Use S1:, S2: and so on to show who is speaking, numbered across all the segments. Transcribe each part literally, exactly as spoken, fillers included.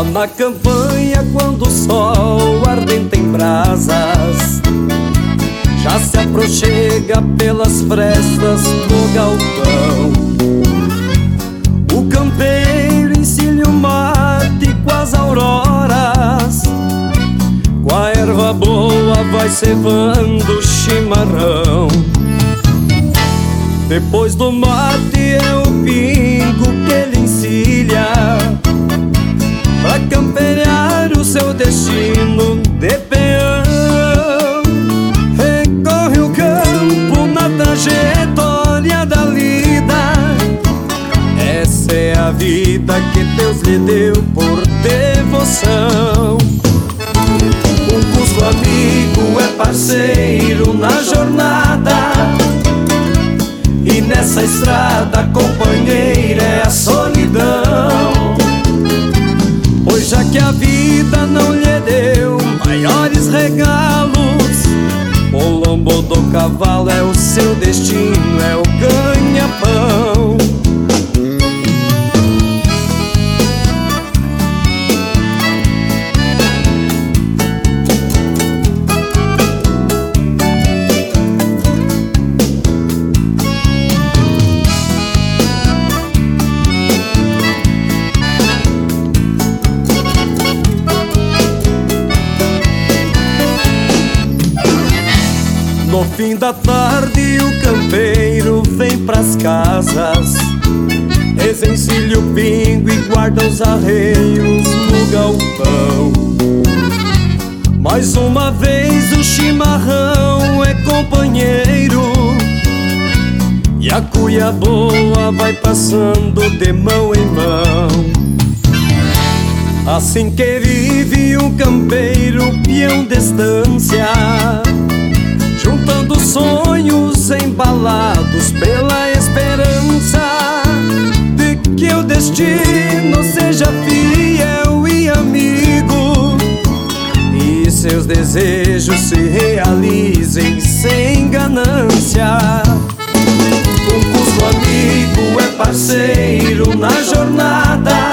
S1: Lá na campanha, quando o sol ardente em brasas já se aproxega pelas frestas do galpão, o campeiro encilha o mate com as auroras, com a erva boa vai cevando o chimarrão. Depois do mate é o pingo que ele encilha pra campear o seu destino de peão. Recorre o campo na trajetória da lida, essa é a vida que Deus lhe deu por devoção. Um cusco amigo é parceiro na jornada, e nessa estrada companheira é a solidão. Pois já que a vida não lhe deu maiores regalos, o lombo do cavalo é o seu destino, é o ganha-pão. No fim da tarde o campeiro vem pras casas, desencilha o pingo e guarda os arreios no galpão. Mais uma vez o chimarrão é companheiro, e a cuia boa vai passando de mão em mão. Assim que vive um campeiro peão de estância, juntando sonhos embalados pela esperança de que o destino seja fiel e amigo, e seus desejos se realizem sem ganância. Um cusco amigo é parceiro na jornada,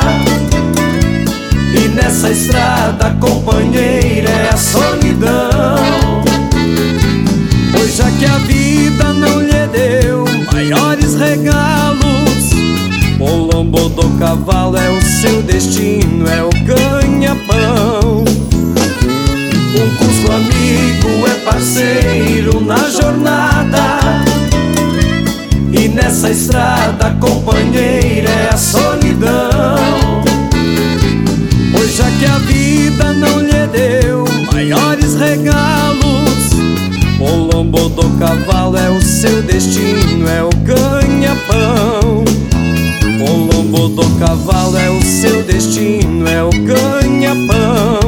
S1: e nessa estrada companheira é a solidão. Pois já que a vida não lhe deu maiores regalos, o lombo do cavalo é o seu destino, é o ganha-pão. Um cusco amigo é parceiro na jornada, e nessa estrada companheira é a solidão. Pois já que a vida não lhe deu maiores regalos, o lombo do cavalo é o seu destino, é o ganha-pão. O lombo do cavalo é o seu destino, é o ganha-pão.